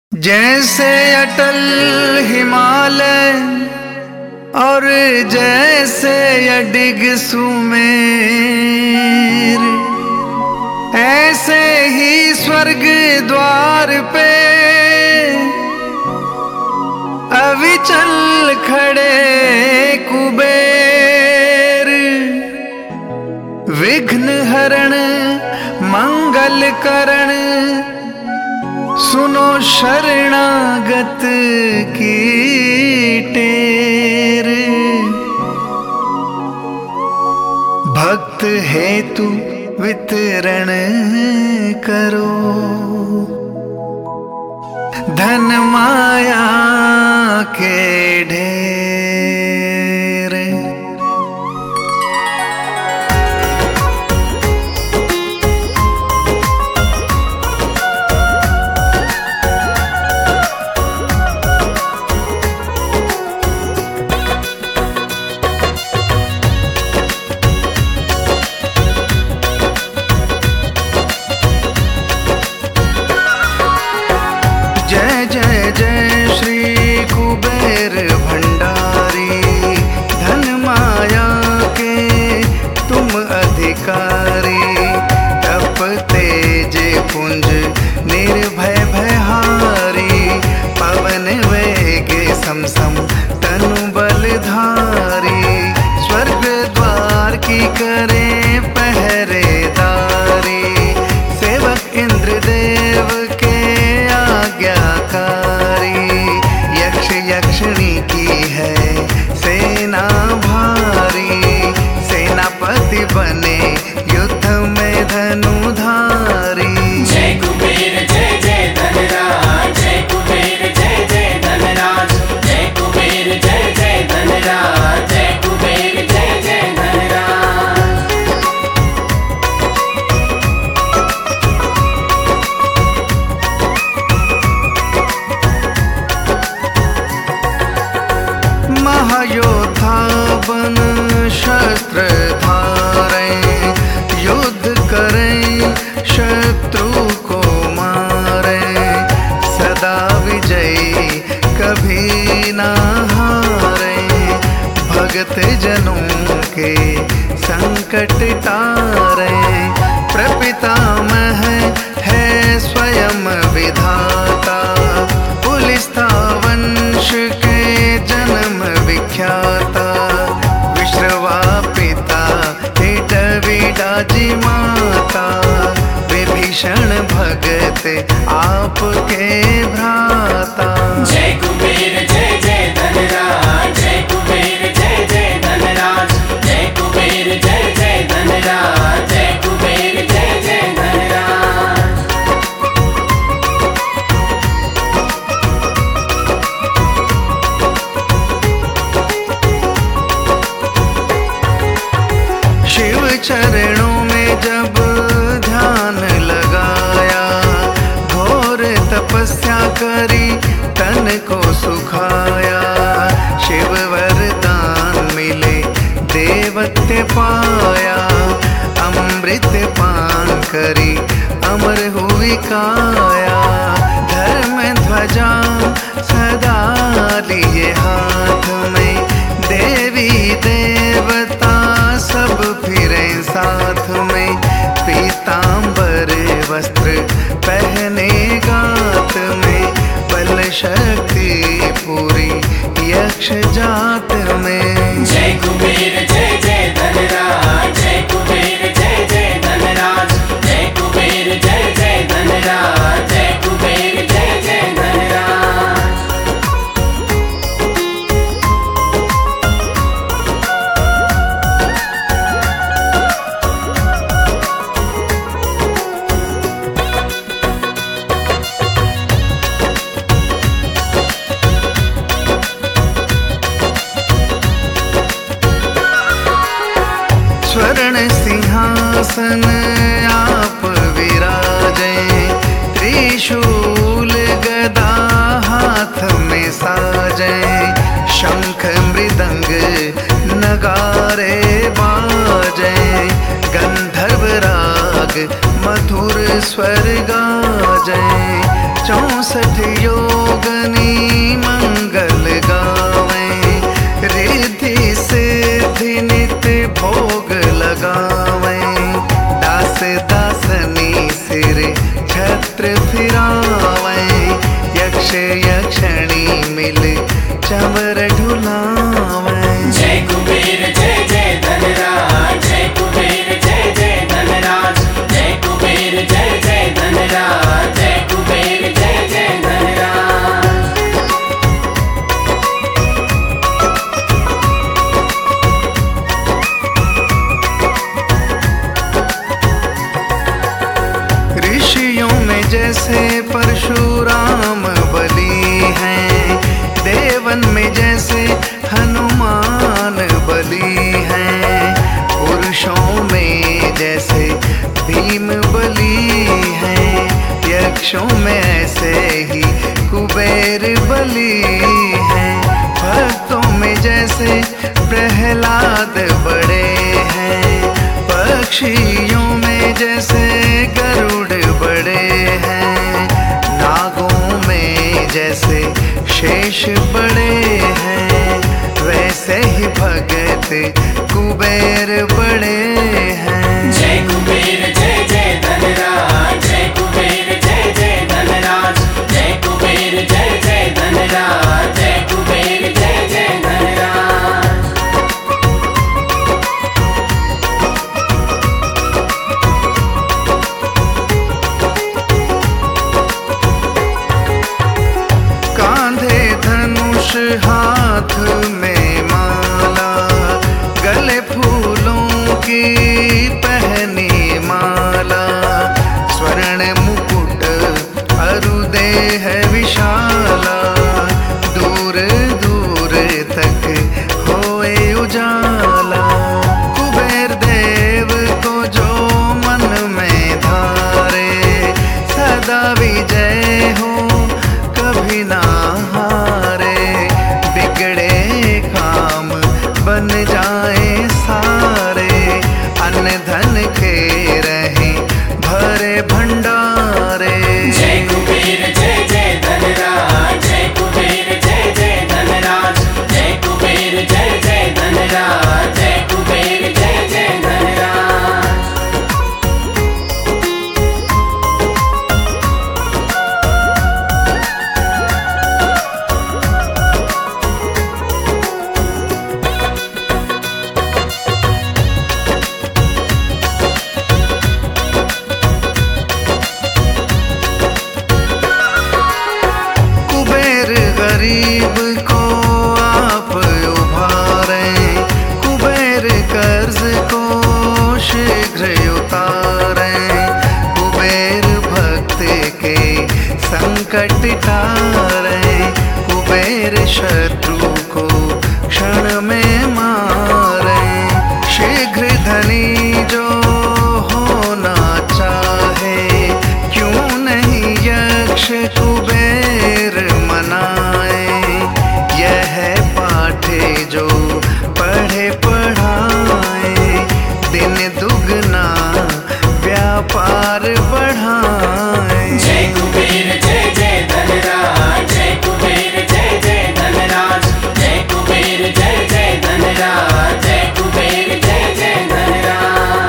जैसे अटल हिमालय और जैसे अडिग सुमेर, ऐसे ही स्वर्ग द्वार पे अविचल खड़े कुबेर। विघ्न हरण मंगल करण, सुनो शरणागत की टेर। भक्त हेतु वितरण करो, धन माया के ढेर। जय जय जय श्री कुबेर भंडारी, धन माया के तुम अधिकारी। तप तेज पुंज निर्भय भयहारी, पवन वेग सम सम तनु बलधारी। स्वर्ग द्वार की करे पहरेदारी, सेवक इंद्रदेव के आज्ञाकारी। यक्ष यक्षिणी की है सेना भारी, सेनापति बने युद्ध में धनुधारी। जय कुबेर जय जय धनराज, जय कुबेर जय जय धनराज, जय कुबेर जय जय धनराज, जय कुबेर जय जय धनराज। महायोद्धा बन शस्त्र धारें, युद्ध करें शत्रु को मारें। सदा विजयी कभी ना हारें, भगत जनों के संकट टारें। प्रपितामह है स्वयं विधाता, पुलिस्ता वंश के जन्म विख्याता। विश्रवा पिता हिटवीडाजी माता, विभीषण भगत आपके भ्राता। जय कुबेर जय जय धनराज, जय कुबेर जय जय धनराज, जय कुबेर जय जय धनराज, जय कुबेर जय जय धनराज। शिव चरणों में जब ध्यान लगाया, घोर तपस्या करी तन को सुखाया। शिव वरदान मिले देवत्य पाया, अमृत पान करी अमर हुई काया। धर्म ध्वजा सदा लिए हाथ में, देवी देवता सब फिरे साथ में। पीतांबर वस्त्र पहने गात में, बल शक्ति पूरी यक्ष जात में। जय कुबेर जय जय धनराज, जय कुबेर जय जय धनराज, जय कुबेर जय जय धनराज, जय कुबेर जय जय धनराज। स्वर्ण सिंहासन आप विराजें, त्रिशूल गदा हाथ में साजें। शंख मृदंग नगारे बाजें, गंधर्व राग मधुर स्वर गाजें। 64 62 योगनी मंगल गावें, रिद्धि सिद्धि नित भोग लगावें। दास दासनी सिर छत्र फिरावें, यक्ष यक्षणी मिल चंवर ढुलावें। जय कुबेर जय जय धनराज, जय कुबेर जय जय धनराज, जय कुबेर जय जय धनराज, जय कुबेर जय जय धनराज। ऋषियों में जैसे परशुराम बली हैं, देवन में जैसे हनुमान बली हैं, पुरुषों में जैसे भीम बली हैं, यक्षों में ऐसे ही कुबेर बली हैं, भक्तों में जैसे प्रहलाद बड़े हैं, पक्षियों में जैसे गरुड़ बड़े हैं, नागों में जैसे शेष बड़े हैं, वैसे ही भगत कुबेर बड़े हैं। जय कुबेर जय जय धनराज, जय कुबेर जय जय धनराज, जय कुबेर जय जय धनराज, जय कुबेर जय जय धनराज। कांधे धनुष हाथ में माला, गले फूलों की पहनी माला, स्वर्ण मुकुट अरुदेह विशाला, दूर दूर तक होए उजाला। कुबेर देव को जो मन में धारे, सदा विजय हो कभी ना हारे, बिगड़े काम बन जाए सारे, अन्न धन के रहे भरे भंडारे। जय कुबेर जय जय धनराज, जय कुबेर जय जय धनराज, जय कुबेर जय जय धनराज, जय कुबेर जय जय धनराज। कुबेर गरीब को आप उभारें, कुबेर कर्ज को शीघ्र उतारें, कुबेर भक्त के संकट टारें, कुबेर शत्रु को क्षण में मारें। शीघ्र धनी जो होना चाहे, क्यों नहीं यक्ष कुबेर मनाए, यह पाठ जो पढ़े पढ़ाए, दिन दुगना व्यापार बढ़ाए। जय कुबेर जय जय धनराज, जय कुबेर जय जय धनराज, जय कुबेर जय जय धनराज, जय कुबेर जय जय धनराज।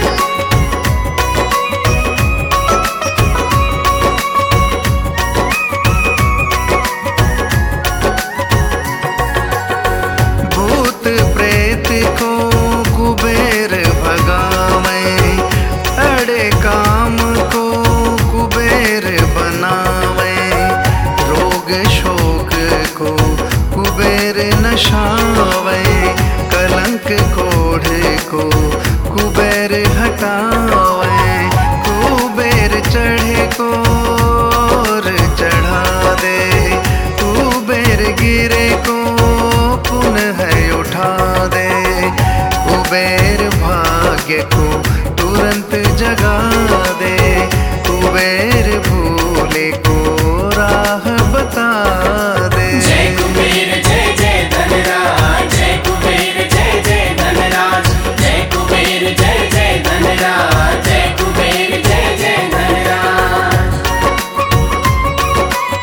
भूत प्रेत को कुबेर भगावें, अड़े काम को कुबेर बनावें, रोग शोक को कुबेर नशावें, कलंक कोढ़ को कुबेर हटावें, कुबेर चढ़े को और चढ़ा दे, कुबेर गिरे को पुनः उठा दे, कुबेर भाग्य को तुरंत जगा दे, कुबेर भूले को राह बता दे। जय कुबेर जय जय धनराज, जय कुबेर जय जय धनराज, जय कुबेर जय जय धनराज, जय कुबेर जय जय धनराज।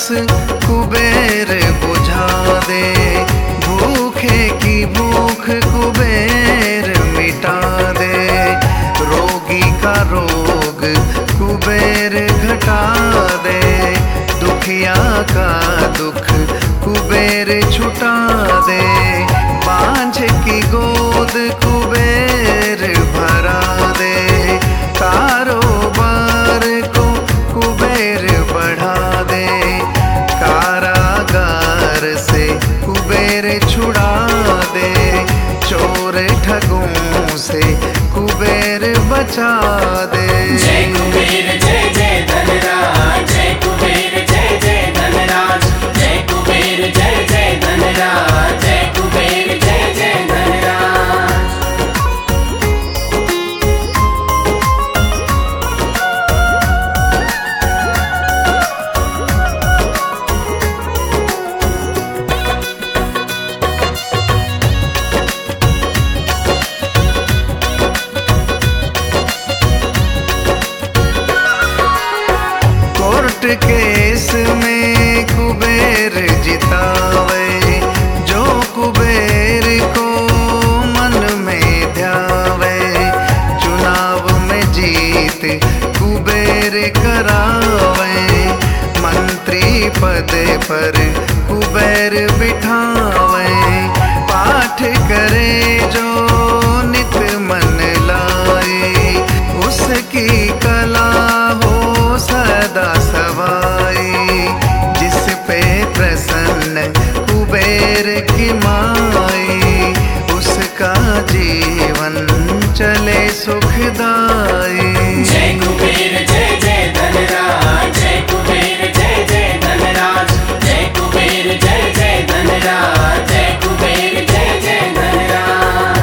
प्यास कुबेर बुझा दे, भूखे की भूख कुबेर मिटा दे, रोगी का रोग कुबेर घटा दे, दुखिया का दुख कुबेर छुटा दे, बांझ की गोद कुबेर भरा दे, कारोबार को कुबेर बढ़ा दे, कारागार से कुबेर छुड़ा दे, चोर ठगों से कुबेर बचा दे। जय कुबेर जय जय धनराज, जय कुबेर जय जय धनराज, जय कुबेर जय जय धनराज, जय कुबेर जय जय धनराज। कोर्ट केस में कुबेर जितावे, जो कुबेर को मन में ध्यावे, चुनाव में जीत कुबेर करावे, मंत्री पद पर कुबेर बिठावे, पाठ करे जो नित मन लाए, उसकी कला हो सदा सवाई, जिस पे प्रसन्न कुबेर की माई, उसका जीवन चले सुखदाई। जय कुबेर जय जय धनराज, जय कुबेर जय जय धनराज, जय कुबेर जय जय धनराज, जय कुबेर जय जय धनराज।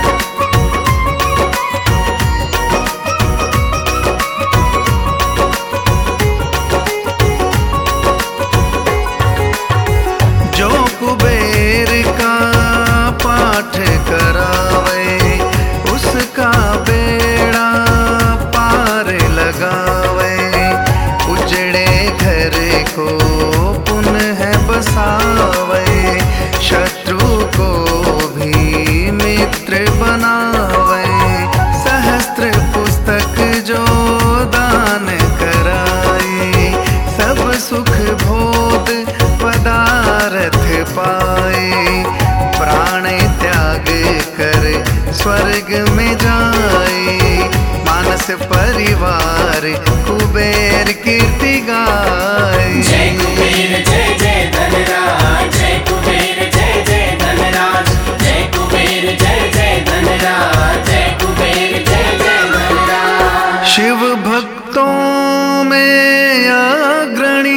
जो कुबेर का पाठ करावे, उसका बेड़ा पार लगावे, उजड़े घर को पुनः बसावे, शत्रु को भी मित्र बनावे, सहस्त्र पुस्तक जो दान कराए, सब सुख भोग पदार्थ पाए, प्राण त्याग कर स्वर्ग में जाए, मानस परिवार कुबेर कीर्ति गाए। जय कुबेर जय जय धनराज, जय कुबेर जय जय धनराज, जय कुबेर जय जय धनराज, जय कुबेर जय जय धनराज। शिव भक्तों में अग्रणी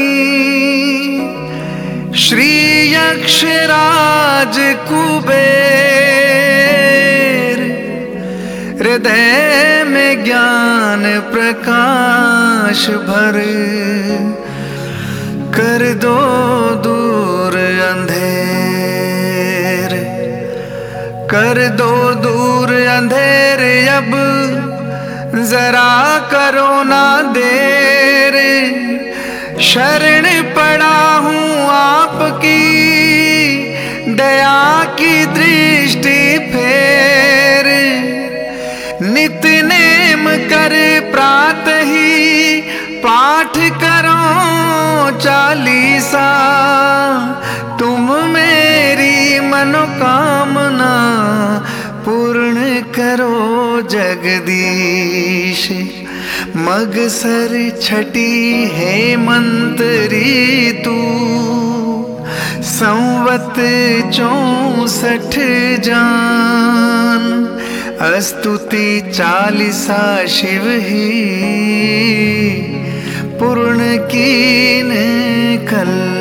श्री यक्षराज कुबेर, हृदय में ज्ञान प्रकाश भर, कर दो दूर अंधेर, कर दो दूर अंधेर, अब जरा करो ना देर, शरण पड़ा हूँ आपकी, दया की दृष्टि फेर, नित नेम कर प्रातः ही पाठ करो चालीसा, तुम मेरी मनोकामना पूर्ण करो जगदीश। मगसर छठी हेमंत ऋतु, संवत 64 जान, स्तुति चालीसा शिव ही, पूर्ण कीन कल